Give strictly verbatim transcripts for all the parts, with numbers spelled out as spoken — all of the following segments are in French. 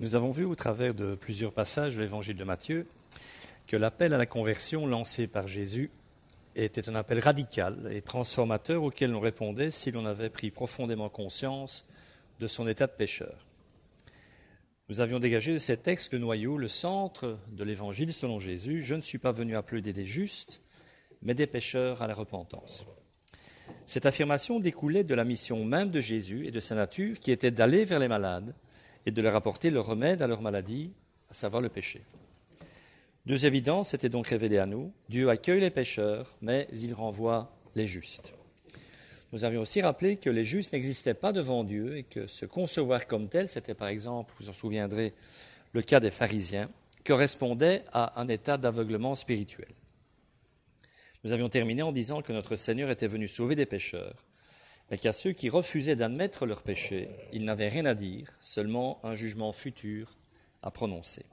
Nous avons vu au travers de plusieurs passages de l'évangile de Matthieu que l'appel à la conversion lancé par Jésus était un appel radical et transformateur auquel l'on répondait si l'on avait pris profondément conscience de son état de pécheur. Nous avions dégagé de ces textes le noyau, le centre de l'évangile selon Jésus. Je ne suis pas venu appeler des justes, mais des pécheurs à la repentance. Cette affirmation découlait de la mission même de Jésus et de sa nature qui était d'aller vers les malades et de leur apporter le remède à leur maladie, à savoir le péché. Deux évidences étaient donc révélées à nous. Dieu accueille les pécheurs, mais il renvoie les justes. Nous avions aussi rappelé que les justes n'existaient pas devant Dieu et que se concevoir comme tel, c'était par exemple, vous vous en souviendrez, le cas des pharisiens, correspondait à un état d'aveuglement spirituel. Nous avions terminé en disant que notre Seigneur était venu sauver des pécheurs, mais qu'à ceux qui refusaient d'admettre leurs péchés, il n'avait rien à dire, seulement un jugement futur à prononcer.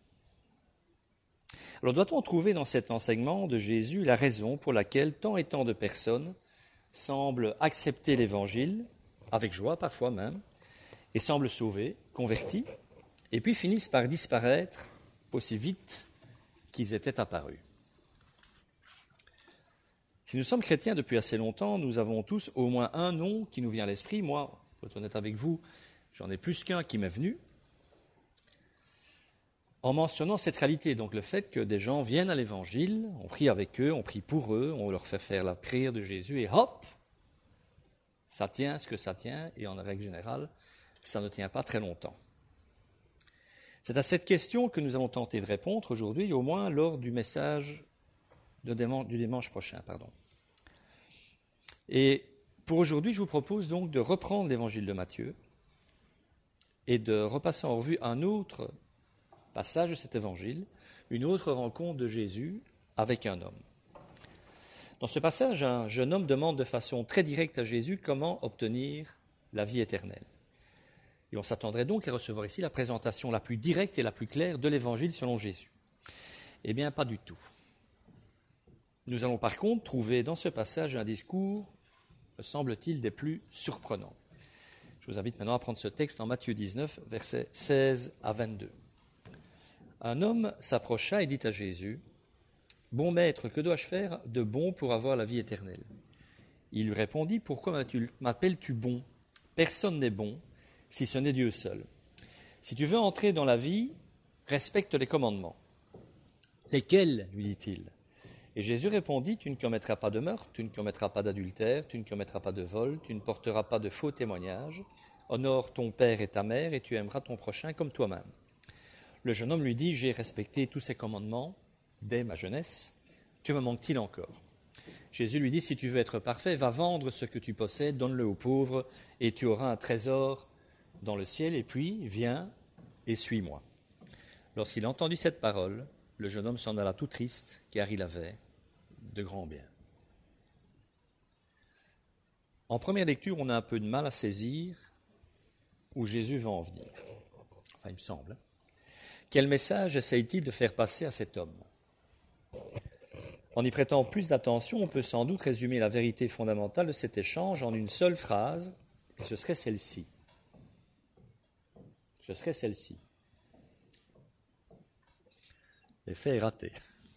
Alors doit-on trouver dans cet enseignement de Jésus la raison pour laquelle tant et tant de personnes semblent accepter l'Évangile, avec joie parfois même, et semblent sauvées, converties, et puis finissent par disparaître aussi vite qu'ils étaient apparus? Si nous sommes chrétiens depuis assez longtemps, nous avons tous au moins un nom qui nous vient à l'esprit. Moi, pour être honnête avec vous, j'en ai plus qu'un qui m'est venu, en mentionnant cette réalité, donc le fait que des gens viennent à l'Évangile, on prie avec eux, on prie pour eux, on leur fait faire la prière de Jésus, et hop, ça tient ce que ça tient, et en règle générale, ça ne tient pas très longtemps. C'est à cette question que nous allons tenter de répondre aujourd'hui, au moins lors du message de dimanche, du dimanche prochain. Pardon. Et pour aujourd'hui, je vous propose donc de reprendre l'évangile de Matthieu et de repasser en revue un autre passage de cet évangile, une autre rencontre de Jésus avec un homme. Dans ce passage, un jeune homme demande de façon très directe à Jésus comment obtenir la vie éternelle. Et on s'attendrait donc à recevoir ici la présentation la plus directe et la plus claire de l'évangile selon Jésus. Eh bien, pas du tout. Nous allons par contre trouver dans ce passage un discours, me semble-t-il, des plus surprenants. Je vous invite maintenant à prendre ce texte en Matthieu dix-neuf, versets seize à vingt-deux. Un homme s'approcha et dit à Jésus, « Bon maître, que dois-je faire de bon pour avoir la vie éternelle ?» Il lui répondit, « Pourquoi m'appelles-tu bon ? Personne n'est bon, si ce n'est Dieu seul. Si tu veux entrer dans la vie, respecte les commandements. » « Lesquels ?» lui dit-il. Et Jésus répondit, « Tu ne commettras pas de meurtre, tu ne commettras pas d'adultère, tu ne commettras pas de vol, tu ne porteras pas de faux témoignages. Honore ton père et ta mère, et tu aimeras ton prochain comme toi-même. » Le jeune homme lui dit, « J'ai respecté tous ces commandements dès ma jeunesse. Que me manque-t-il encore ?» Jésus lui dit, « Si tu veux être parfait, va vendre ce que tu possèdes, donne-le aux pauvres, et tu auras un trésor dans le ciel, et puis viens et suis-moi. » Lorsqu'il entendit cette parole, le jeune homme s'en alla tout triste, car il avait de grands biens. En première lecture, on a un peu de mal à saisir où Jésus va en venir. Enfin, il me semble. Quel message essaye-t-il de faire passer à cet homme ? En y prêtant plus d'attention, on peut sans doute résumer la vérité fondamentale de cet échange en une seule phrase, et ce serait celle-ci. Ce serait celle-ci. L'effet est raté.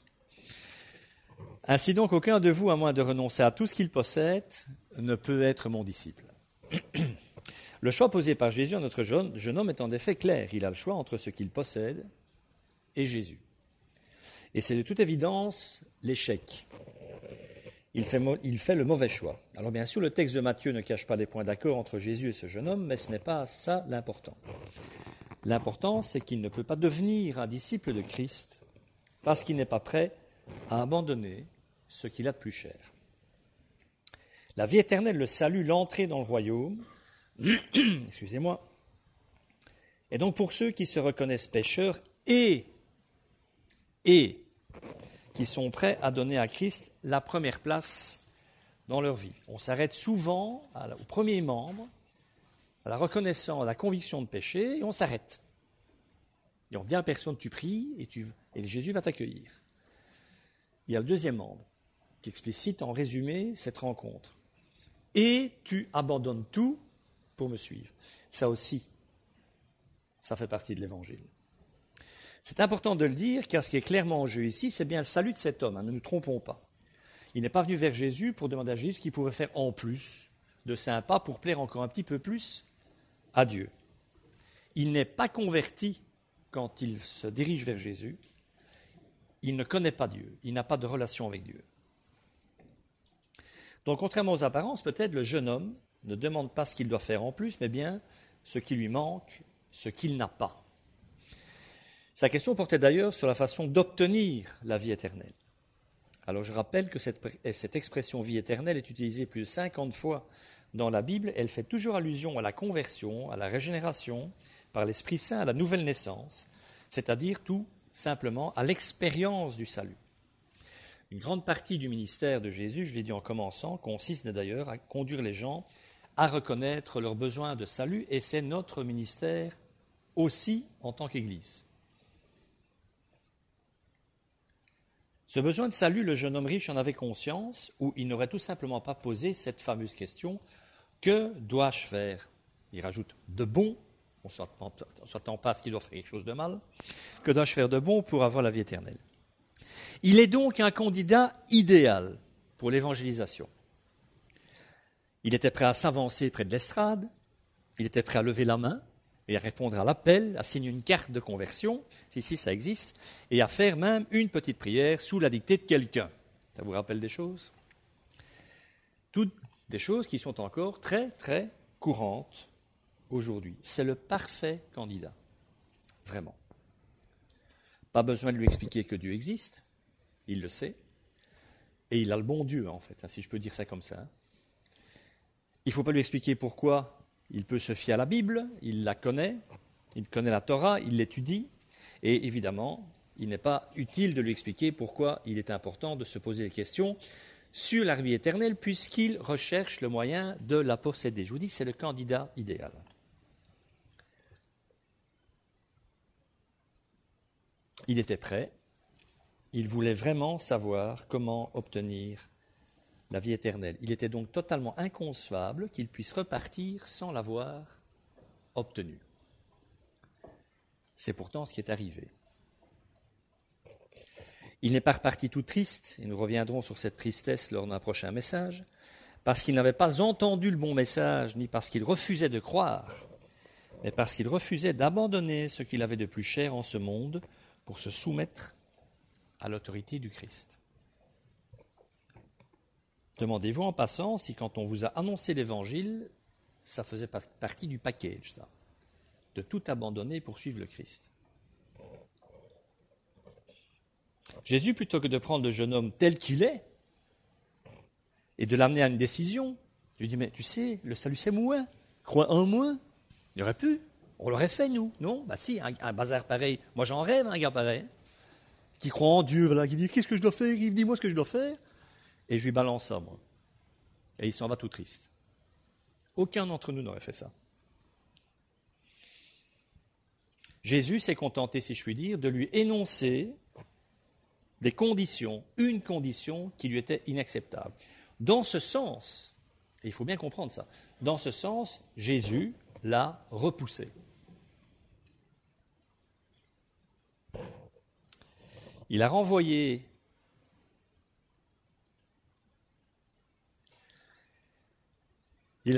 Ainsi donc, aucun de vous, à moins de renoncer à tout ce qu'il possède, ne peut être mon disciple. Le choix posé par Jésus à notre jeune, jeune homme est en effet clair. Il a le choix entre ce qu'il possède et Jésus. Et c'est de toute évidence l'échec. Il fait, il fait le mauvais choix. Alors bien sûr, le texte de Matthieu ne cache pas les points d'accord entre Jésus et ce jeune homme, mais ce n'est pas ça l'important. L'important, c'est qu'il ne peut pas devenir un disciple de Christ parce qu'il n'est pas prêt à abandonner ce qu'il a de plus cher. La vie éternelle, le salut, l'entrée dans le royaume, excusez-moi, et donc pour ceux qui se reconnaissent pécheurs et, et qui sont prêts à donner à Christ la première place dans leur vie. On s'arrête souvent à la, au premier membre, à la reconnaissance, à la conviction de péché, et on s'arrête. Et on dit à la personne, tu pries, et, tu, et Jésus va t'accueillir. Il y a le deuxième membre, qui explicite en résumé cette rencontre. Et tu abandonnes tout pour me suivre. Ça aussi, Ça fait partie de l'Évangile. C'est important de le dire, car ce qui est clairement en jeu ici, c'est bien le salut de cet homme, hein, ne nous trompons pas. Il n'est pas venu vers Jésus pour demander à Jésus ce qu'il pourrait faire en plus de sympa pour plaire encore un petit peu plus à Dieu. Il n'est pas converti quand il se dirige vers Jésus. Il ne connaît pas Dieu, il n'a pas de relation avec Dieu. Donc, contrairement aux apparences, peut-être le jeune homme ne demande pas ce qu'il doit faire en plus, mais bien ce qui lui manque, ce qu'il n'a pas. Sa question portait d'ailleurs sur la façon d'obtenir la vie éternelle. Alors, je rappelle que cette, cette expression vie éternelle est utilisée plus de cinquante fois dans la Bible. Elle fait toujours allusion à la conversion, à la régénération par l'Esprit Saint, à la nouvelle naissance, c'est-à-dire tout simplement à l'expérience du salut. Une grande partie du ministère de Jésus, je l'ai dit en commençant, consiste d'ailleurs à conduire les gens à reconnaître leurs besoins de salut, et c'est notre ministère aussi en tant qu'Église. Ce besoin de salut, le jeune homme riche en avait conscience, ou il n'aurait tout simplement pas posé cette fameuse question « Que dois-je faire ?» Il rajoute « de bon », on ne s'attend pas à ce qu'il doit faire quelque chose de mal, « que dois-je faire de bon pour avoir la vie éternelle ?» Il est donc un candidat idéal pour l'évangélisation. Il était prêt à s'avancer près de l'estrade, il était prêt à lever la main et à répondre à l'appel, à signer une carte de conversion, si, si ça existe, et à faire même une petite prière sous la dictée de quelqu'un. Ça vous rappelle des choses? Toutes des choses qui sont encore très, très courantes aujourd'hui. C'est le parfait candidat, vraiment. Pas besoin de lui expliquer que Dieu existe. Il le sait, et il a le bon Dieu, en fait, hein, si je peux dire ça comme ça. Il ne faut pas lui expliquer pourquoi il peut se fier à la Bible, il la connaît, il connaît la Torah, il l'étudie, et évidemment, il n'est pas utile de lui expliquer pourquoi il est important de se poser des questions sur la vie éternelle, puisqu'il recherche le moyen de la posséder. Je vous dis, c'est le candidat idéal. Il était prêt. Il voulait vraiment savoir comment obtenir la vie éternelle. Il était donc totalement inconcevable qu'il puisse repartir sans l'avoir obtenue. C'est pourtant ce qui est arrivé. Il n'est pas reparti tout triste, et nous reviendrons sur cette tristesse lors d'un prochain message, parce qu'il n'avait pas entendu le bon message, ni parce qu'il refusait de croire, mais parce qu'il refusait d'abandonner ce qu'il avait de plus cher en ce monde pour se soumettre à l'autorité du Christ. Demandez-vous en passant si quand on vous a annoncé l'Évangile, ça faisait partie du package, ça, de tout abandonner pour suivre le Christ. Jésus, plutôt que de prendre le jeune homme tel qu'il est et de l'amener à une décision, lui dit, mais tu sais, le salut c'est moi, crois en moi. Il aurait pu, on l'aurait fait nous, non? Bah si, un, un bazar pareil, moi j'en rêve, un gars pareil, qui croit en Dieu, voilà, qui dit, qu'est-ce que je dois faire? Il dit, moi ce que je dois faire. Et je lui balance ça, moi. Et il s'en va tout triste. Aucun d'entre nous n'aurait fait ça. Jésus s'est contenté, si je puis dire, de lui énoncer des conditions, une condition qui lui était inacceptable. Dans ce sens, et il faut bien comprendre ça, dans ce sens, Jésus l'a repoussé. Il a renvoyé il...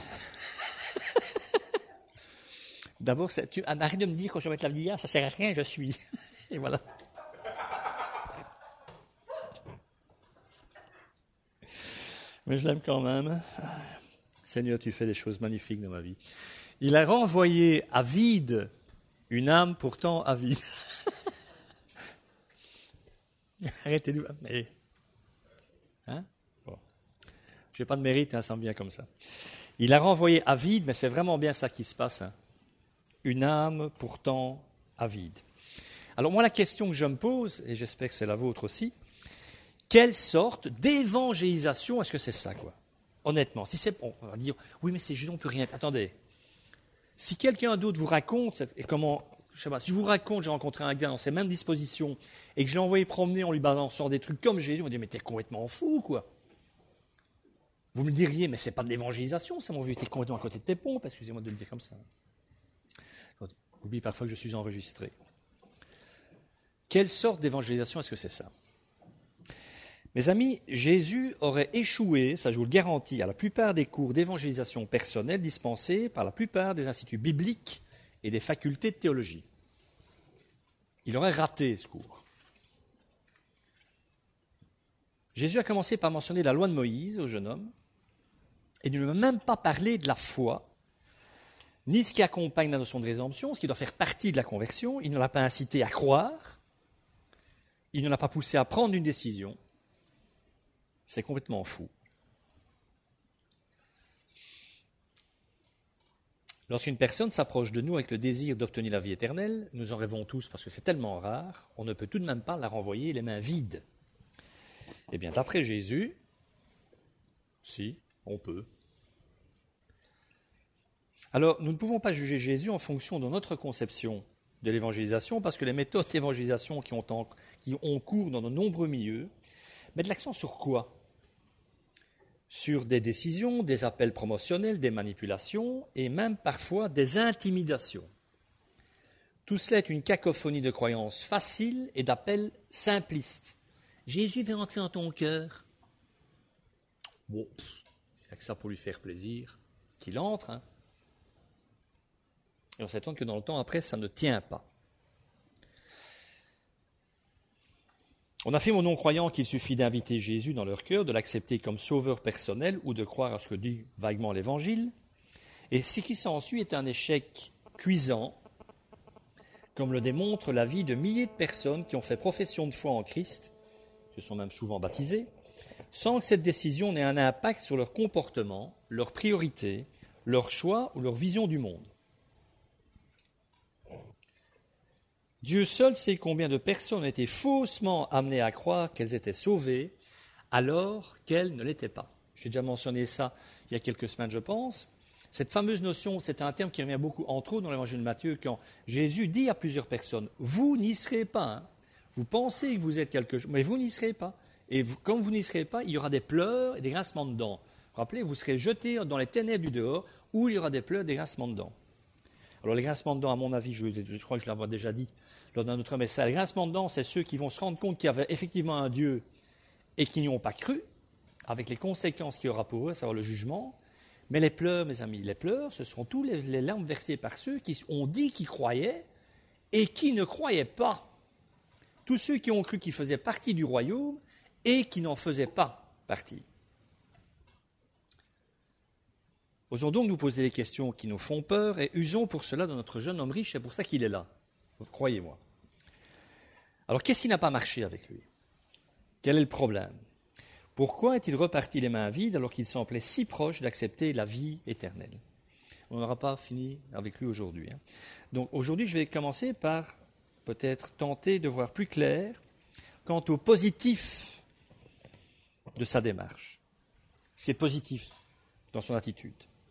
D'abord, tu... arrête de me dire quand je vais mettre la lumière, ça ne sert à rien, je suis. Et voilà. Mais je l'aime quand même. Seigneur, tu fais des choses magnifiques dans ma vie. Il a renvoyé à vide une âme pourtant avide. Arrêtez de... Mais... Hein? Bon. Je n'ai pas de mérite, hein, ça me vient comme ça. Il a renvoyé à vide, mais c'est vraiment bien ça qui se passe. Hein. Une âme pourtant avide. Alors moi, la question que je me pose, et j'espère que c'est la vôtre aussi, quelle sorte d'évangélisation est-ce que c'est ça, quoi? Honnêtement, si c'est, on va dire, oui, mais c'est juste, on ne peut rien. Attendez, si quelqu'un d'autre vous raconte, et comment, je sais pas, si je vous raconte, j'ai rencontré un gars dans ces mêmes dispositions, et que je l'ai envoyé promener en lui balançant des trucs comme Jésus, on va dire, mais t'es complètement fou, quoi. Vous me diriez, mais c'est pas de l'évangélisation, ça, mon vieux, t'es complètement à côté de tes pompes, excusez-moi de le dire comme ça. J'oublie parfois que je suis enregistré. Quelle sorte d'évangélisation est-ce que c'est ça? Mes amis, Jésus aurait échoué, ça je vous le garantis, à la plupart des cours d'évangélisation personnelle dispensés par la plupart des instituts bibliques et des facultés de théologie. Il aurait raté ce cours. Jésus a commencé par mentionner la loi de Moïse au jeune homme, et il ne lui a même pas parlé de la foi, ni ce qui accompagne la notion de rédemption, ce qui doit faire partie de la conversion. Il ne l'a pas incité à croire, il ne l'a pas poussé à prendre une décision. C'est complètement fou. Lorsqu'une personne s'approche de nous avec le désir d'obtenir la vie éternelle, nous en rêvons tous parce que c'est tellement rare, on ne peut tout de même pas la renvoyer les mains vides. Eh bien, d'après Jésus, si, on peut. Alors, nous ne pouvons pas juger Jésus en fonction de notre conception de l'évangélisation, parce que les méthodes d'évangélisation qui ont, en, qui ont cours dans de nombreux milieux mettent l'accent sur quoi? Sur des décisions, des appels promotionnels, des manipulations et même parfois des intimidations. Tout cela est une cacophonie de croyances faciles et d'appels simplistes. Jésus veut entrer dans ton cœur. Bon, c'est que ça pour lui faire plaisir, qu'il entre. Hein. Et on s'attend que dans le temps après, ça ne tient pas. On affirme aux non-croyants qu'il suffit d'inviter Jésus dans leur cœur, de l'accepter comme sauveur personnel ou de croire à ce que dit vaguement l'Évangile. Et ce qui s'ensuit est un échec cuisant, comme le démontre la vie de milliers de personnes qui ont fait profession de foi en Christ, se sont même souvent baptisés, sans que cette décision n'ait un impact sur leur comportement, leurs priorités, leurs choix ou leur vision du monde. Dieu seul sait combien de personnes ont été faussement amenées à croire qu'elles étaient sauvées alors qu'elles ne l'étaient pas. J'ai déjà mentionné ça il y a quelques semaines, je pense. Cette fameuse notion, c'est un terme qui revient beaucoup, entre autres, dans l'évangile de Matthieu, quand Jésus dit à plusieurs personnes, « Vous n'y serez pas. Hein. Vous pensez que vous êtes quelque chose, mais vous n'y serez pas. Et vous, comme vous n'y serez pas, il y aura des pleurs et des grincements de dents. Rappelez, vous serez jetés dans les ténèbres du dehors, où il y aura des pleurs et des grincements de dents. » Alors les grincements de dents, à mon avis, je, je crois que je l'avais déjà dit lors d'un autre message, les grincements de dents, c'est ceux qui vont se rendre compte qu'il y avait effectivement un Dieu et qui n'y ont pas cru, avec les conséquences qu'il y aura pour eux, à savoir le jugement. Mais les pleurs, mes amis, les pleurs, ce seront tous les, les larmes versées par ceux qui ont dit qu'ils croyaient et qui ne croyaient pas. Tous ceux qui ont cru qu'ils faisaient partie du royaume et qui n'en faisaient pas partie. Osons donc nous poser des questions qui nous font peur et usons pour cela de notre jeune homme riche, c'est pour ça qu'il est là, croyez-moi. Alors qu'est-ce qui n'a pas marché avec lui? Quel est le problème? Pourquoi est-il reparti les mains vides alors qu'il semblait si proche d'accepter la vie éternelle? On n'aura pas fini avec lui aujourd'hui. Hein. Donc aujourd'hui, je vais commencer par peut-être tenter de voir plus clair quant au positif de sa démarche. Ce qui est positif dans son attitude.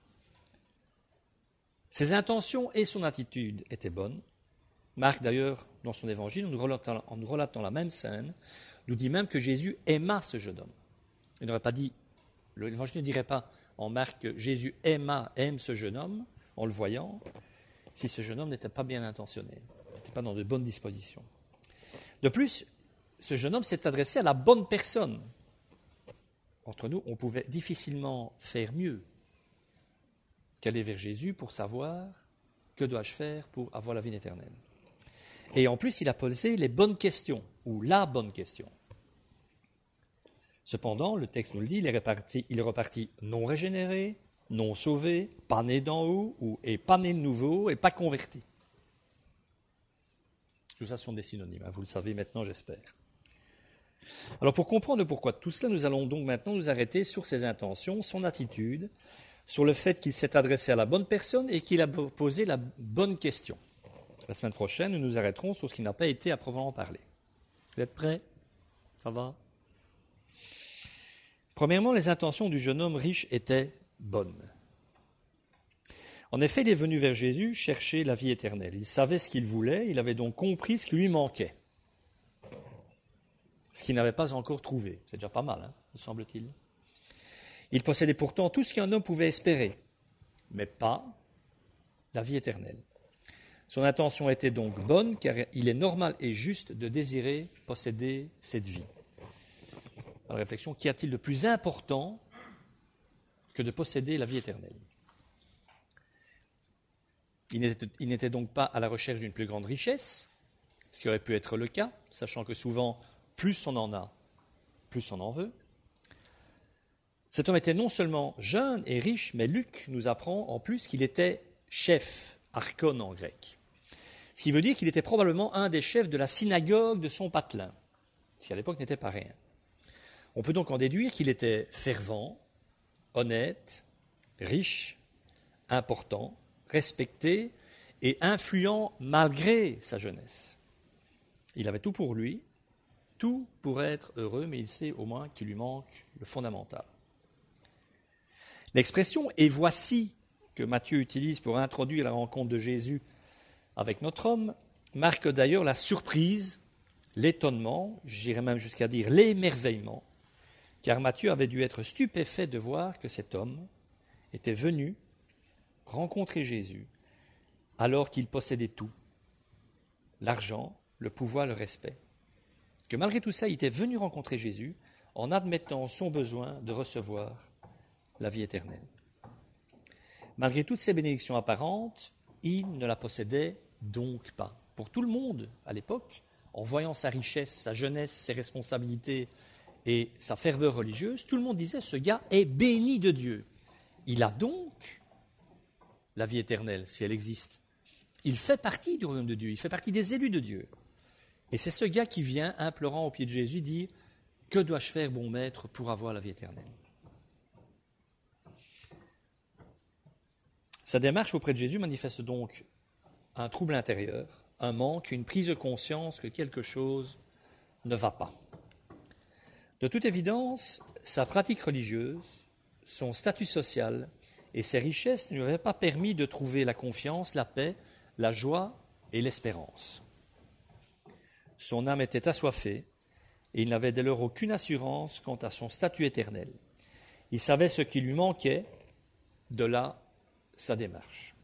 Ses intentions et son attitude étaient bonnes. Marc, d'ailleurs, dans son évangile, en nous relatant, en nous relatant la même scène, nous dit même que Jésus aima ce jeune homme. Il n'aurait pas dit, l'évangile ne dirait pas en Marc que Jésus aima, aime ce jeune homme, en le voyant, si ce jeune homme n'était pas bien intentionné, n'était pas dans de bonnes dispositions. De plus, ce jeune homme s'est adressé à la bonne personne. Entre nous, on pouvait difficilement faire mieux qu'aller vers Jésus pour savoir que dois-je faire pour avoir la vie éternelle. Et en plus, il a posé les bonnes questions, ou la bonne question. Cependant, le texte nous le dit, il est reparti, il est reparti non régénéré, non sauvé, pas né d'en haut, ou, et pas né de nouveau, et pas converti. Tout ça sont des synonymes, hein, vous le savez maintenant, j'espère. Alors pour comprendre pourquoi tout cela, nous allons donc maintenant nous arrêter sur ses intentions, son attitude, sur le fait qu'il s'est adressé à la bonne personne et qu'il a posé la bonne question. La semaine prochaine, nous nous arrêterons sur ce qui n'a pas été à proprement parler. Vous êtes prêts? Ça va? Premièrement, les intentions du jeune homme riche étaient bonnes. En effet, il est venu vers Jésus chercher la vie éternelle. Il savait ce qu'il voulait, il avait donc compris ce qui lui manquait. Ce qu'il n'avait pas encore trouvé. C'est déjà pas mal, hein, me semble-t-il. Il possédait pourtant tout ce qu'un homme pouvait espérer, mais pas la vie éternelle. Son intention était donc bonne, car il est normal et juste de désirer posséder cette vie. Dans la réflexion, qu'y a-t-il de plus important que de posséder la vie éternelle ? Il n'était, il n'était donc pas à la recherche d'une plus grande richesse, ce qui aurait pu être le cas, sachant que souvent, plus on en a, plus on en veut. Cet homme était non seulement jeune et riche, mais Luc nous apprend en plus qu'il était chef, archon en grec. Ce qui veut dire qu'il était probablement un des chefs de la synagogue de son patelin, ce qui à l'époque n'était pas rien. On peut donc en déduire qu'il était fervent, honnête, riche, important, respecté et influent malgré sa jeunesse. Il avait tout pour lui, tout pour être heureux, mais il sait au moins qu'il lui manque le fondamental. L'expression « et voici » que Matthieu utilise pour introduire la rencontre de Jésus avec notre homme marque d'ailleurs la surprise, l'étonnement, j'irais même jusqu'à dire l'émerveillement, car Matthieu avait dû être stupéfait de voir que cet homme était venu rencontrer Jésus alors qu'il possédait tout, l'argent, le pouvoir, le respect. Que malgré tout ça, il était venu rencontrer Jésus en admettant son besoin de recevoir la vie éternelle. Malgré toutes ces bénédictions apparentes, il ne la possédait donc pas. Pour tout le monde à l'époque, en voyant sa richesse, sa jeunesse, ses responsabilités et sa ferveur religieuse, tout le monde disait « ce gars est béni de Dieu ». Il a donc la vie éternelle, si elle existe. Il fait partie du royaume de Dieu, il fait partie des élus de Dieu. Et c'est ce gars qui vient, implorant au pied de Jésus, dire « Que dois-je faire, bon maître, pour avoir la vie éternelle ?» Sa démarche auprès de Jésus manifeste donc un trouble intérieur, un manque, une prise de conscience que quelque chose ne va pas. De toute évidence, sa pratique religieuse, son statut social et ses richesses ne lui avaient pas permis de trouver la confiance, la paix, la joie et l'espérance. Son âme était assoiffée et il n'avait dès lors aucune assurance quant à son statut éternel. Il savait ce qui lui manquait, de là sa démarche.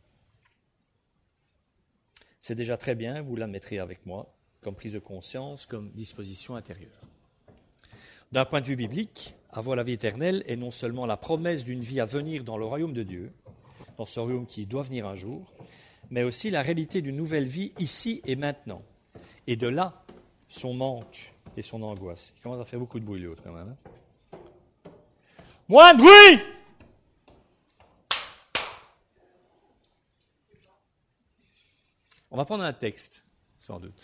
C'est déjà très bien, vous l'admettrez avec moi, comme prise de conscience, comme disposition intérieure. D'un point de vue biblique, avoir la vie éternelle est non seulement la promesse d'une vie à venir dans le royaume de Dieu, dans ce royaume qui doit venir un jour, mais aussi la réalité d'une nouvelle vie ici et maintenant. Et de là, son manque et son angoisse. Il commence à faire beaucoup de bruit l'autre quand même. Hein? Moins de bruit! On va prendre un texte, sans doute.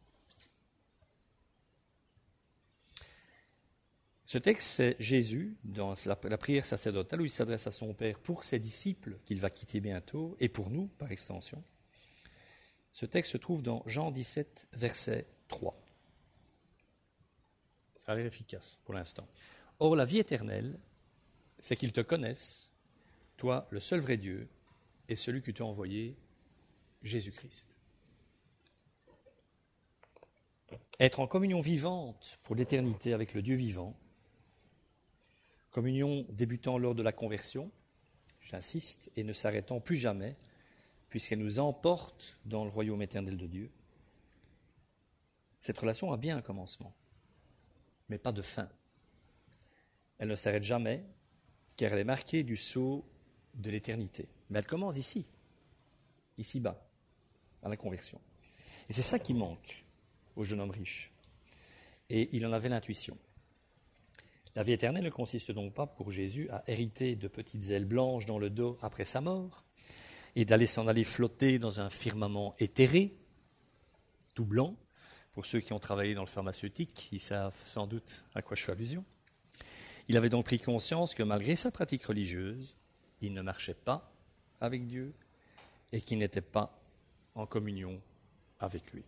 Ce texte, c'est Jésus, dans la, la prière sacerdotale, où il s'adresse à son Père pour ses disciples, qu'il va quitter bientôt, et pour nous, par extension. Ce texte se trouve dans Jean dix-sept, verset trois. Ça a l'air efficace pour l'instant. « Or, la vie éternelle, c'est qu'ils te connaissent, toi, le seul vrai Dieu, et celui que tu as envoyé, Jésus-Christ. » Être en communion vivante pour l'éternité avec le Dieu vivant, communion débutant lors de la conversion, j'insiste, et ne s'arrêtant plus jamais, puisqu'elle nous emporte dans le royaume éternel de Dieu. Cette relation a bien un commencement, mais pas de fin. Elle ne s'arrête jamais, car elle est marquée du sceau de l'éternité. Mais elle commence ici, ici-bas, à la conversion. Et c'est ça qui manque au jeune homme riche. Et il en avait l'intuition. La vie éternelle ne consiste donc pas pour Jésus à hériter de petites ailes blanches dans le dos après sa mort et d'aller s'en aller flotter dans un firmament éthéré, tout blanc. Pour ceux qui ont travaillé dans le pharmaceutique, ils savent sans doute à quoi je fais allusion. Il avait donc pris conscience que malgré sa pratique religieuse, il ne marchait pas avec Dieu et qu'il n'était pas en communion avec lui.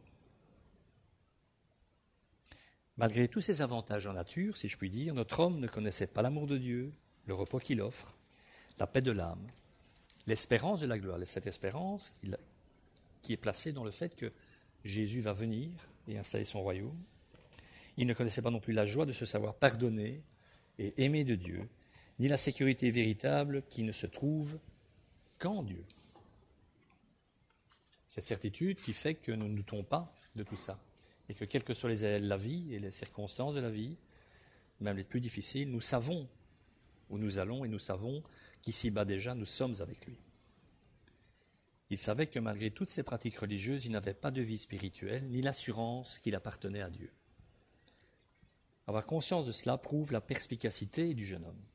Malgré tous ces avantages en nature, si je puis dire, notre homme ne connaissait pas l'amour de Dieu, le repos qu'il offre, la paix de l'âme, l'espérance de la gloire, et cette espérance qui est placée dans le fait que Jésus va venir et installer son royaume. Il ne connaissait pas non plus la joie de se savoir pardonné et aimé de Dieu, ni la sécurité véritable qui ne se trouve qu'en Dieu. Cette certitude qui fait que nous ne doutons pas de tout ça. Et que quelles que soient les aléas de la vie et les circonstances de la vie, même les plus difficiles, nous savons où nous allons et nous savons qu'ici-bas déjà nous sommes avec lui. Il savait que malgré toutes ses pratiques religieuses, il n'avait pas de vie spirituelle, ni l'assurance qu'il appartenait à Dieu. Avoir conscience de cela prouve la perspicacité du jeune homme.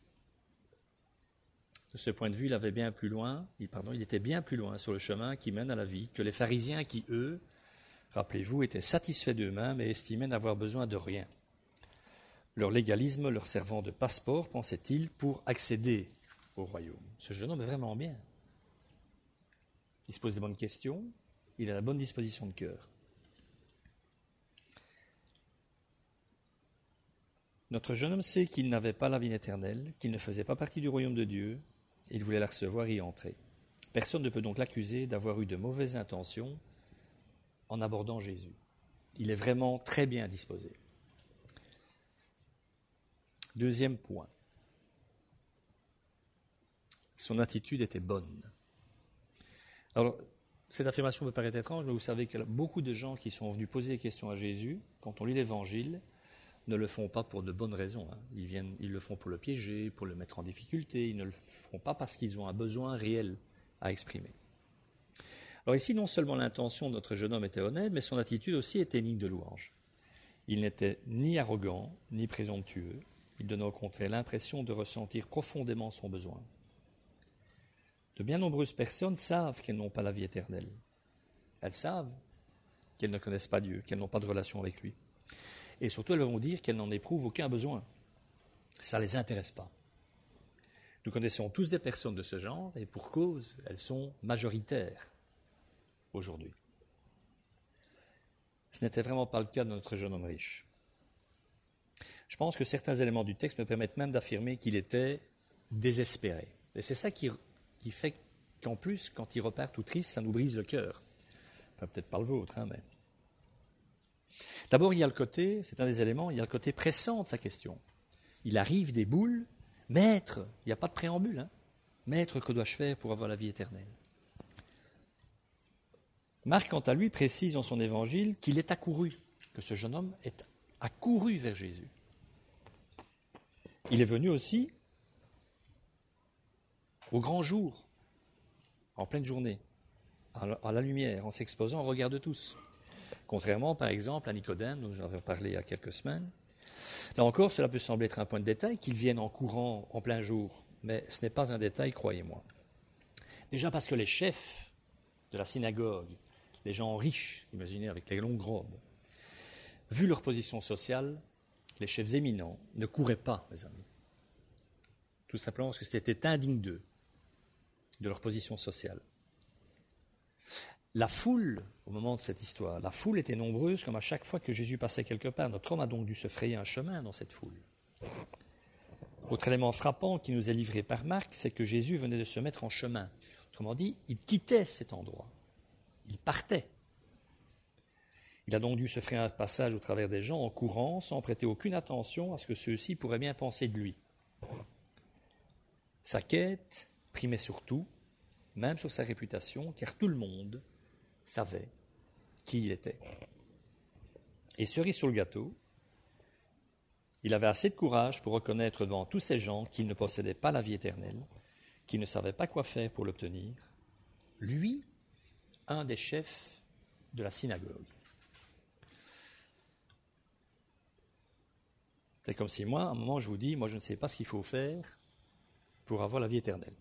De ce point de vue, il avait bien plus loin, il, pardon, il était bien plus loin sur le chemin qui mène à la vie que les pharisiens qui, eux, rappelez-vous, étaient satisfaits d'eux-mêmes et estimaient n'avoir besoin de rien. Leur légalisme leur servant de passeport, pensait-il, pour accéder au royaume. Ce jeune homme est vraiment bien. Il se pose des bonnes questions, il a la bonne disposition de cœur. Notre jeune homme sait qu'il n'avait pas la vie éternelle, qu'il ne faisait pas partie du royaume de Dieu, et il voulait la recevoir et y entrer. Personne ne peut donc l'accuser d'avoir eu de mauvaises intentions en abordant Jésus. Il est vraiment très bien disposé. Deuxième point. Son attitude était bonne. Alors, cette affirmation peut paraître étrange, mais vous savez que beaucoup de gens qui sont venus poser des questions à Jésus, quand on lit l'Évangile, ne le font pas pour de bonnes raisons. Hein. Ils, viennent, ils le font pour le piéger, pour le mettre en difficulté. Ils ne le font pas parce qu'ils ont un besoin réel à exprimer. Alors ici, non seulement l'intention de notre jeune homme était honnête, mais son attitude aussi était digne de louange. Il n'était ni arrogant, ni présomptueux. Il donnait au contraire l'impression de ressentir profondément son besoin. De bien nombreuses personnes savent qu'elles n'ont pas la vie éternelle. Elles savent qu'elles ne connaissent pas Dieu, qu'elles n'ont pas de relation avec lui. Et surtout, elles vont dire qu'elles n'en éprouvent aucun besoin. Ça ne les intéresse pas. Nous connaissons tous des personnes de ce genre, et pour cause, elles sont majoritaires aujourd'hui. Ce n'était vraiment pas le cas de notre jeune homme riche. Je pense que certains éléments du texte me permettent même d'affirmer qu'il était désespéré. Et c'est ça qui, qui fait qu'en plus, quand il repart tout triste, ça nous brise le cœur. Enfin, peut-être pas le vôtre, hein, mais... D'abord, il y a le côté, c'est un des éléments, il y a le côté pressant de sa question. Il arrive des boules, maître, il n'y a pas de préambule, hein. Maître, que dois-je faire pour avoir la vie éternelle? Marc, quant à lui, précise dans son évangile qu'il est accouru, que ce jeune homme est accouru vers Jésus. Il est venu aussi au grand jour, en pleine journée, à la lumière, en s'exposant au regard de tous. Contrairement, par exemple, à Nicodème, dont nous avons parlé il y a quelques semaines. Là encore, cela peut sembler être un point de détail, qu'il vienne en courant en plein jour, mais ce n'est pas un détail, croyez-moi. Déjà parce que les chefs de la synagogue, les gens riches, imaginez avec les longues robes, vu leur position sociale, les chefs éminents ne couraient pas, mes amis. Tout simplement parce que c'était indigne d'eux, de leur position sociale. La foule, au moment de cette histoire, la foule était nombreuse comme à chaque fois que Jésus passait quelque part. Notre homme a donc dû se frayer un chemin dans cette foule. Autre élément frappant qui nous est livré par Marc, c'est que Jésus venait de se mettre en chemin. Autrement dit, il quittait cet endroit. Il partait. Il a donc dû se frayer un passage au travers des gens en courant, sans prêter aucune attention à ce que ceux-ci pourraient bien penser de lui. Sa quête primait sur tout, même sur sa réputation, car tout le monde savait qui il était. Et cerise sur le gâteau, il avait assez de courage pour reconnaître devant tous ces gens qu'il ne possédait pas la vie éternelle, qu'il ne savait pas quoi faire pour l'obtenir. Lui, un des chefs de la synagogue. C'est comme si moi, à un moment, je vous dis, moi je ne sais pas ce qu'il faut faire pour avoir la vie éternelle.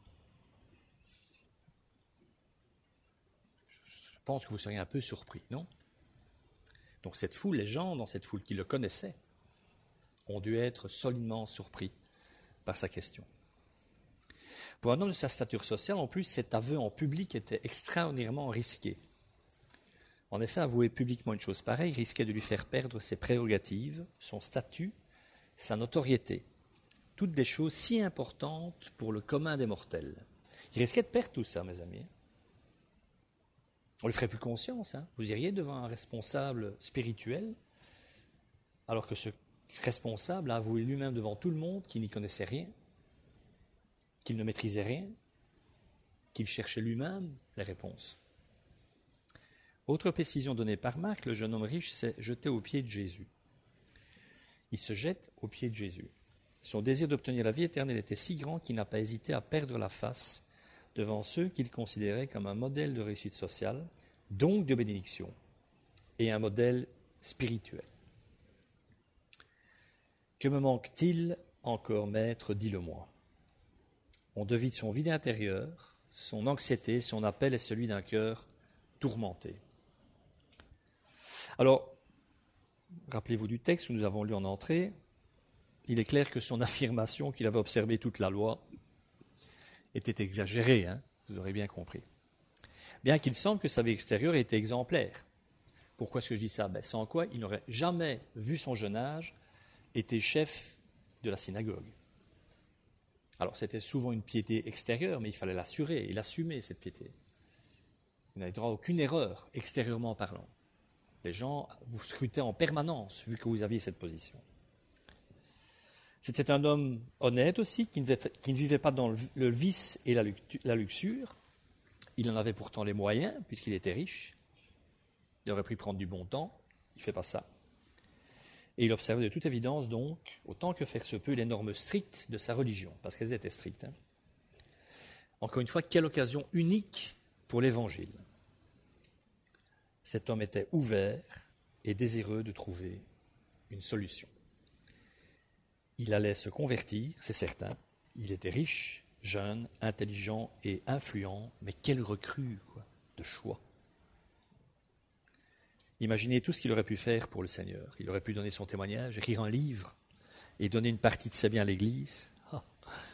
Je pense que vous seriez un peu surpris, non? Donc cette foule, les gens dans cette foule qui le connaissaient, ont dû être solidement surpris par sa question. Pour un homme de sa stature sociale, en plus, cet aveu en public était extraordinairement risqué. En effet, avouer publiquement une chose pareille risquait de lui faire perdre ses prérogatives, son statut, sa notoriété, toutes des choses si importantes pour le commun des mortels. Il risquait de perdre tout ça, mes amis. On ne lui ferait plus conscience. Hein. Vous iriez devant un responsable spirituel, alors que ce responsable a avoué lui-même devant tout le monde qu'il n'y connaissait rien, qu'il ne maîtrisait rien, qu'il cherchait lui-même les réponses. Autre précision donnée par Marc, le jeune homme riche s'est jeté aux pieds de Jésus. Il se jette aux pieds de Jésus. Son désir d'obtenir la vie éternelle était si grand qu'il n'a pas hésité à perdre la face devant ceux qu'il considérait comme un modèle de réussite sociale, donc de bénédiction, et un modèle spirituel. Que me manque-t-il encore, maître, dis-le-moi. On devine son vide intérieur, son anxiété, son appel est celui d'un cœur tourmenté. Alors, rappelez-vous du texte que nous avons lu en entrée, il est clair que son affirmation qu'il avait observé toute la loi était exagérée, hein, vous aurez bien compris. Bien qu'il semble que sa vie extérieure était exemplaire. Pourquoi est-ce que je dis ça? Ben, sans quoi il n'aurait jamais, vu son jeune âge, été chef de la synagogue. Alors c'était souvent une piété extérieure, mais il fallait l'assurer et l'assumer, cette piété. Vous n'avez droit à aucune erreur, extérieurement parlant. Les gens vous scrutaient en permanence, vu que vous aviez cette position. C'était un homme honnête aussi, qui ne vivait, qui ne vivait pas dans le, le vice et la, la luxure. Il en avait pourtant les moyens, puisqu'il était riche. Il aurait pu prendre du bon temps, il ne fait pas ça. Et il observait de toute évidence, donc, autant que faire se peut, les normes strictes de sa religion, parce qu'elles étaient strictes. Hein. Encore une fois, quelle occasion unique pour l'Évangile. Cet homme était ouvert et désireux de trouver une solution. Il allait se convertir, c'est certain. Il était riche, jeune, intelligent et influent, mais quelle recrue, quoi, de choix. Imaginez tout ce qu'il aurait pu faire pour le Seigneur. Il aurait pu donner son témoignage, écrire un livre et donner une partie de ses biens à l'Église. Ah.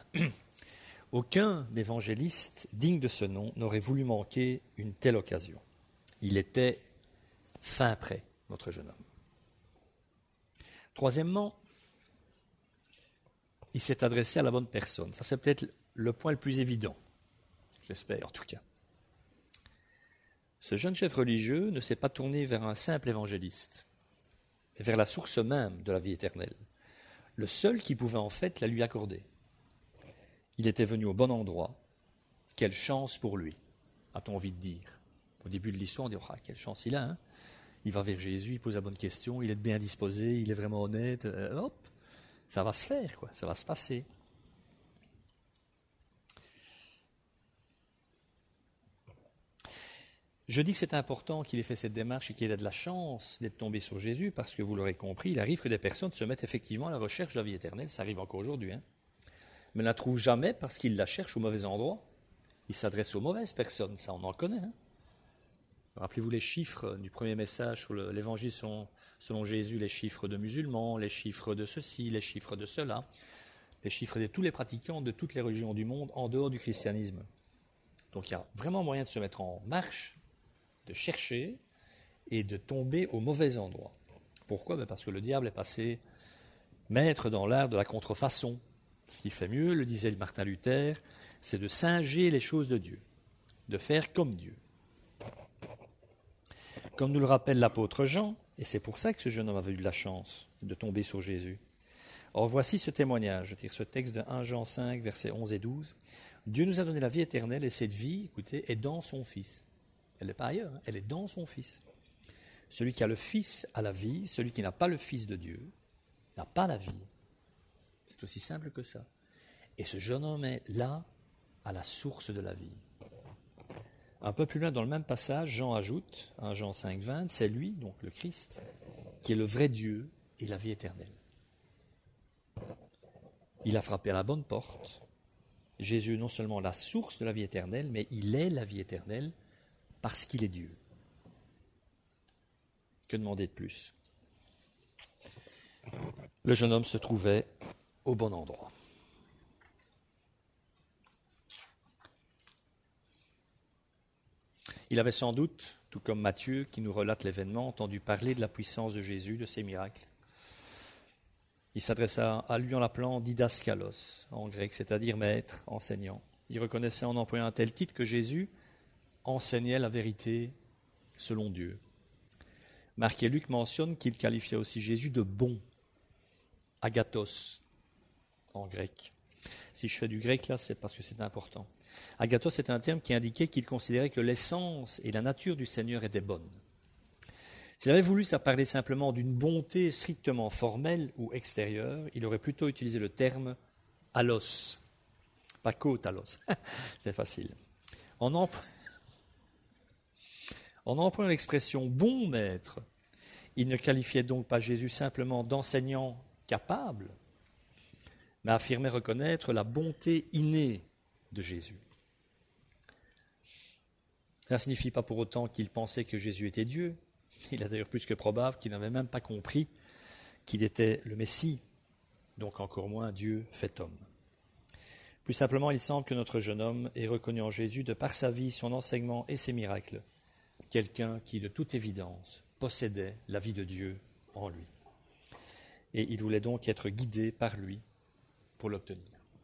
Aucun évangéliste digne de ce nom n'aurait voulu manquer une telle occasion. Il était fin prêt, notre jeune homme. Troisièmement, il s'est adressé à la bonne personne. Ça, c'est peut-être le point le plus évident, j'espère en tout cas. Ce jeune chef religieux ne s'est pas tourné vers un simple évangéliste, mais vers la source même de la vie éternelle, le seul qui pouvait en fait la lui accorder. Il était venu au bon endroit. Quelle chance pour lui, a-t-on envie de dire. Au début de l'histoire, on dit ah, « quelle chance il a hein. Il va vers Jésus, il pose la bonne question, il est bien disposé, il est vraiment honnête. Euh, hop, ça va se faire, quoi, ça va se passer. » Je dis que c'est important qu'il ait fait cette démarche et qu'il ait de la chance d'être tombé sur Jésus, parce que vous l'aurez compris, il arrive que des personnes se mettent effectivement à la recherche de la vie éternelle, ça arrive encore aujourd'hui, hein, mais ne la trouvent jamais parce qu'ils la cherchent au mauvais endroit. Ils s'adressent aux mauvaises personnes, ça on en connaît. Hein. Rappelez-vous les chiffres du premier message sur le, l'évangile selon, selon Jésus, les chiffres de musulmans, les chiffres de ceci, les chiffres de cela, les chiffres de tous les pratiquants de toutes les religions du monde en dehors du christianisme. Donc il y a vraiment moyen de se mettre en marche, de chercher et de tomber au mauvais endroit. Pourquoi ? Ben parce que le diable est passé maître dans l'art de la contrefaçon. Ce qui fait mieux, le disait Martin Luther, c'est de singer les choses de Dieu, de faire comme Dieu. Comme nous le rappelle l'apôtre Jean, et c'est pour ça que ce jeune homme avait eu de la chance de tomber sur Jésus. Or voici ce témoignage, je tire ce texte de premier Jean cinq, versets onze et douze. Dieu nous a donné la vie éternelle et cette vie, écoutez, est dans son Fils. Elle n'est pas ailleurs, hein, elle est dans son Fils. Celui qui a le Fils a la vie, celui qui n'a pas le Fils de Dieu n'a pas la vie. C'est aussi simple que ça. Et ce jeune homme est là, à la source de la vie. Un peu plus loin dans le même passage, Jean ajoute, premier Jean cinq, vingt, c'est lui, donc le Christ, qui est le vrai Dieu et la vie éternelle. Il a frappé à la bonne porte. Jésus est non seulement la source de la vie éternelle, mais il est la vie éternelle parce qu'il est Dieu. Que demander de plus ? Le jeune homme se trouvait au bon endroit. Il avait sans doute, tout comme Matthieu, qui nous relate l'événement, entendu parler de la puissance de Jésus, de ses miracles. Il s'adressa à lui en l'appelant didaskalos, en grec, c'est-à-dire maître, enseignant. Il reconnaissait en employant un tel titre que Jésus enseignait la vérité selon Dieu. Marc et Luc mentionnent qu'il qualifiait aussi Jésus de bon, agathos, en grec. Si je fais du grec là, c'est parce que c'est important. Agathos est un terme qui indiquait qu'il considérait que l'essence et la nature du Seigneur étaient bonnes. S'il avait voulu parler simplement d'une bonté strictement formelle ou extérieure, il aurait plutôt utilisé le terme « alos », pas « côte alos ». C'est facile. En, empr... en employant l'expression « bon maître », il ne qualifiait donc pas Jésus simplement d'enseignant capable, mais affirmait reconnaître la bonté innée de Jésus. Cela ne signifie pas pour autant qu'il pensait que Jésus était Dieu. Il est d'ailleurs plus que probable qu'il n'avait même pas compris qu'il était le Messie, donc encore moins Dieu fait homme. Plus simplement, il semble que notre jeune homme ait reconnu en Jésus, de par sa vie, son enseignement et ses miracles, quelqu'un qui, de toute évidence, possédait la vie de Dieu en lui. Et il voulait donc être guidé par lui pour l'obtenir.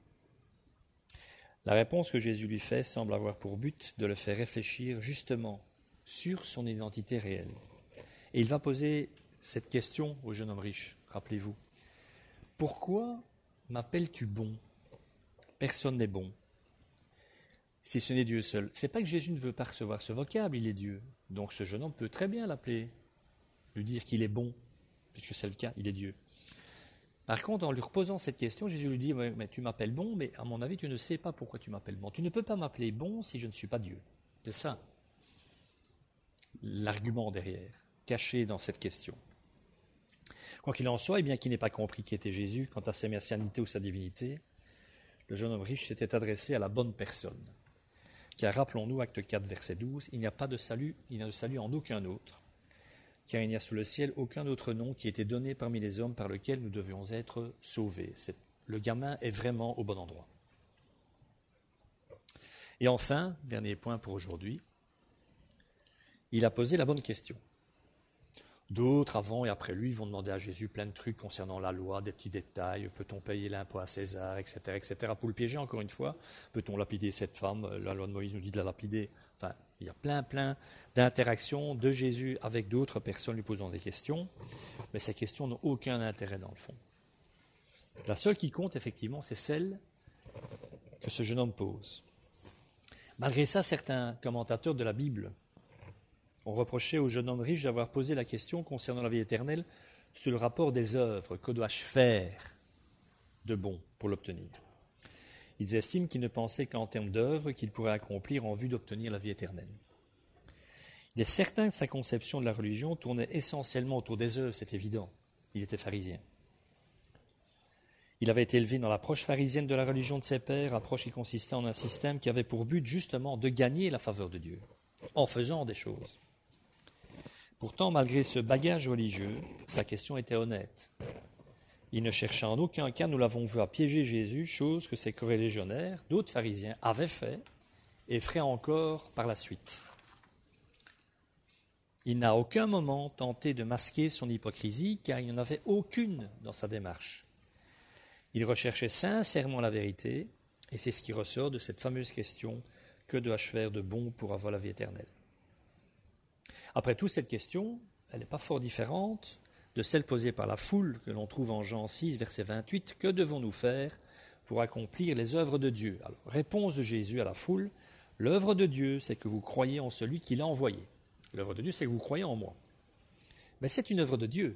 La réponse que Jésus lui fait semble avoir pour but de le faire réfléchir justement sur son identité réelle. Et il va poser cette question au jeune homme riche, rappelez-vous. « Pourquoi m'appelles-tu bon ? Personne n'est bon. Si ce n'est Dieu seul. » Ce n'est pas que Jésus ne veut pas recevoir ce vocable, il est Dieu. Donc ce jeune homme peut très bien l'appeler, lui dire qu'il est bon, puisque c'est le cas, il est Dieu. Par contre, en lui reposant cette question, Jésus lui dit, mais tu m'appelles bon, mais à mon avis, tu ne sais pas pourquoi tu m'appelles bon. Tu ne peux pas m'appeler bon si je ne suis pas Dieu. C'est ça l'argument derrière, caché dans cette question. Quoi qu'il en soit, et bien qu'il n'ait pas compris qui était Jésus quant à sa messianité ou sa divinité, le jeune homme riche s'était adressé à la bonne personne. Car rappelons-nous, acte quatre, verset douze, il n'y a pas de salut, il n'y a de salut en aucun autre, car il n'y a sous le ciel aucun autre nom qui ait été donné parmi les hommes par lequel nous devions être sauvés. C'est, le gamin est vraiment au bon endroit. Et enfin, dernier point pour aujourd'hui, il a posé la bonne question. D'autres, avant et après lui, vont demander à Jésus plein de trucs concernant la loi, des petits détails, peut-on payer l'impôt à César, et cetera, et cetera. Pour le piéger, encore une fois, peut-on lapider cette femme? La loi de Moïse nous dit de la lapider. Enfin, il y a plein, plein d'interactions de Jésus avec d'autres personnes lui posant des questions, mais ces questions n'ont aucun intérêt dans le fond. La seule qui compte, effectivement, c'est celle que ce jeune homme pose. Malgré ça, certains commentateurs de la Bible ont reproché au jeune homme riche d'avoir posé la question concernant la vie éternelle sur le rapport des œuvres. Que dois-je faire de bon pour l'obtenir? Ils estiment qu'il ne pensait qu'en termes d'œuvres qu'il pourrait accomplir en vue d'obtenir la vie éternelle. Il est certain que sa conception de la religion tournait essentiellement autour des œuvres, c'est évident. Il était pharisien. Il avait été élevé dans l'approche pharisienne de la religion de ses pères, approche qui consistait en un système qui avait pour but justement de gagner la faveur de Dieu, en faisant des choses. Pourtant, malgré ce bagage religieux, sa question était honnête. Il ne cherchait en aucun cas, nous l'avons vu, à piéger Jésus, chose que ses corélégionnaires, d'autres pharisiens, avaient fait et feraient encore par la suite. Il n'a à aucun moment tenté de masquer son hypocrisie, car il n'y en avait aucune dans sa démarche. Il recherchait sincèrement la vérité, et c'est ce qui ressort de cette fameuse question « Que dois-je faire de bon pour avoir la vie éternelle ?» Après tout, cette question, elle n'est pas fort différente de celle posée par la foule que l'on trouve en Jean six, verset vingt-huit. « Que devons-nous faire pour accomplir les œuvres de Dieu ?» Alors, réponse de Jésus à la foule, « L'œuvre de Dieu, c'est que vous croyez en celui qui l'a envoyé. L'œuvre de Dieu, c'est que vous croyez en moi. » Mais c'est une œuvre de Dieu.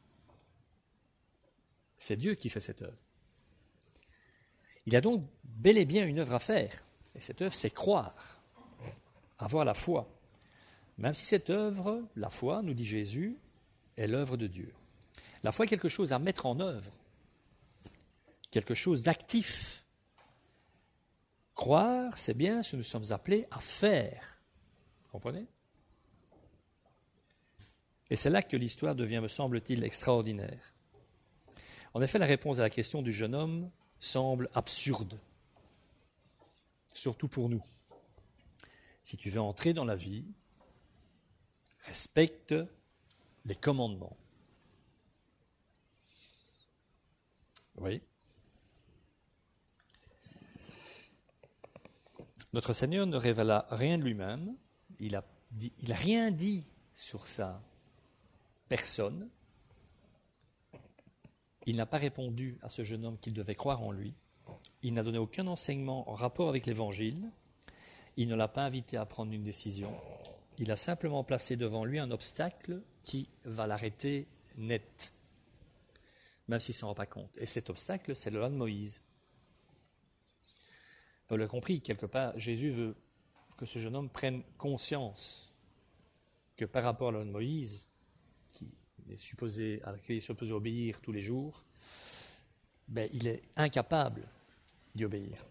C'est Dieu qui fait cette œuvre. Il y a donc bel et bien une œuvre à faire. Et cette œuvre, c'est croire, avoir la foi. Même si cette œuvre, la foi, nous dit Jésus, est l'œuvre de Dieu. La foi est quelque chose à mettre en œuvre, quelque chose d'actif. Croire, c'est bien ce que nous sommes appelés à faire. Vous comprenez? Et c'est là que l'histoire devient, me semble-t-il, extraordinaire. En effet, la réponse à la question du jeune homme semble absurde, surtout pour nous. Si tu veux entrer dans la vie, respecte les commandements. Oui. Notre Seigneur ne révéla rien de lui-même, il a dit, il n'a rien dit sur sa personne. Il n'a pas répondu à ce jeune homme qu'il devait croire en lui. Il n'a donné aucun enseignement en rapport avec l'Évangile. Il ne l'a pas invité à prendre une décision. il a simplement placé devant lui un obstacle qui va l'arrêter net, même s'il ne s'en rend pas compte. Et cet obstacle, c'est la loi de Moïse. Vous l'avez compris, quelque part, Jésus veut que ce jeune homme prenne conscience que par rapport à la loi de Moïse, qui est supposé, à laquelle il est supposé obéir tous les jours, ben, il est incapable d'y obéir.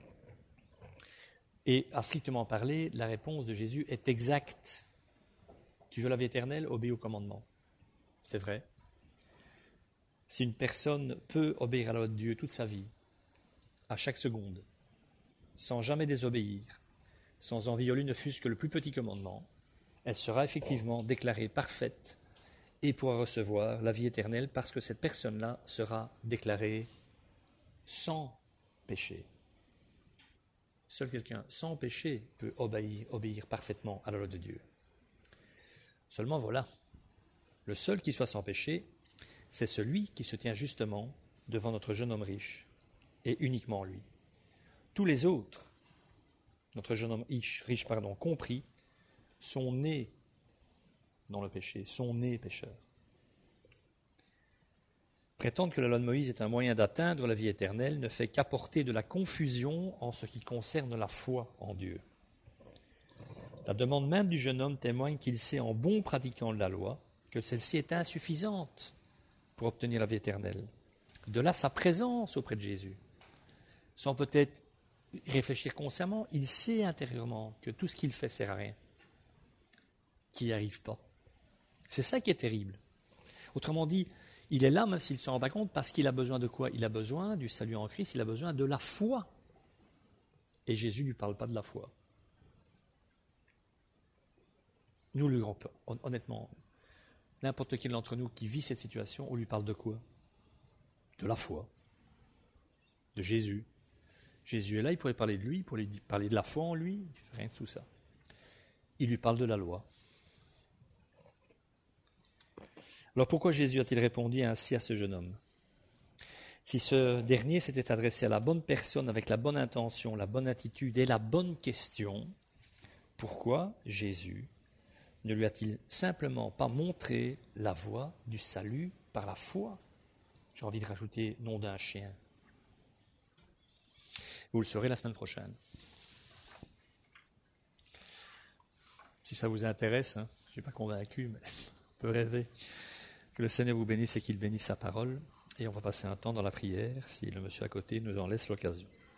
Et à strictement parler, la réponse de Jésus est exacte. Tu veux la vie éternelle, obéis au commandement. C'est vrai. Si une personne peut obéir à la loi de Dieu toute sa vie, à chaque seconde, sans jamais désobéir, sans en violer ne fût-ce que le plus petit commandement, elle sera effectivement déclarée parfaite et pourra recevoir la vie éternelle parce que cette personne-là sera déclarée sans péché. Seul quelqu'un sans péché peut obéir, obéir parfaitement à la loi de Dieu. Seulement voilà, le seul qui soit sans péché, c'est celui qui se tient justement devant notre jeune homme riche, et uniquement lui. Tous les autres, notre jeune homme riche, riche pardon, compris, sont nés dans le péché, sont nés pécheurs. Prétendre que la loi de Moïse est un moyen d'atteindre la vie éternelle ne fait qu'apporter de la confusion en ce qui concerne la foi en Dieu. La demande même du jeune homme témoigne qu'il sait, en bon pratiquant de la loi, que celle-ci est insuffisante pour obtenir la vie éternelle. De là sa présence auprès de Jésus. Sans peut-être réfléchir consciemment, il sait intérieurement que tout ce qu'il fait ne sert à rien, qu'il n'y arrive pas. C'est ça qui est terrible. Autrement dit, il est là, même s'il ne s'en rend pas compte, parce qu'il a besoin de quoi? Il a besoin du salut en Christ, il a besoin de la foi. Et Jésus ne lui parle pas de la foi. Nous, le grand, honnêtement, n'importe qui d'entre nous qui vit cette situation, on lui parle de quoi? De la foi. De Jésus. Jésus est là, il pourrait parler de lui, il pourrait parler de la foi en lui, il ne fait rien de tout ça. Il lui parle de la loi. Alors pourquoi Jésus a-t-il répondu ainsi à ce jeune homme? Si ce dernier s'était adressé à la bonne personne avec la bonne intention, la bonne attitude et la bonne question, pourquoi Jésus ne lui a-t-il simplement pas montré la voie du salut par la foi? J'ai envie de rajouter nom d'un chien. Vous le saurez la semaine prochaine. Si ça vous intéresse, hein, je ne suis pas convaincu, mais on peut rêver. Que le Seigneur vous bénisse et qu'il bénisse sa parole. Et on va passer un temps dans la prière, si le monsieur à côté nous en laisse l'occasion.